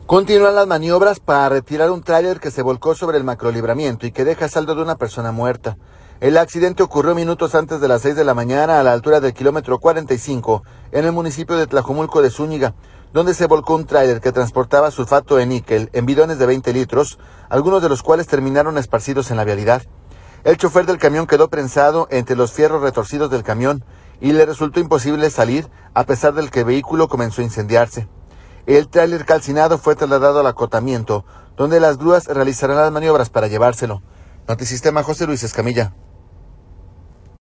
Continúan las maniobras para retirar un tráiler que se volcó sobre el macrolibramiento y que deja saldo de una persona muerta. El accidente ocurrió minutos antes de las 6 de la mañana a la altura del kilómetro 45 en el municipio de Tlajomulco de Zúñiga, donde se volcó un tráiler que transportaba sulfato de níquel en bidones de 20 litros, algunos de los cuales terminaron esparcidos en la vialidad. El chofer del camión quedó prensado entre los fierros retorcidos del camión y le resultó imposible salir a pesar del que el vehículo comenzó a incendiarse. El tráiler calcinado fue trasladado al acotamiento, donde las grúas realizarán las maniobras para llevárselo. Notisistema, José Luis Escamilla.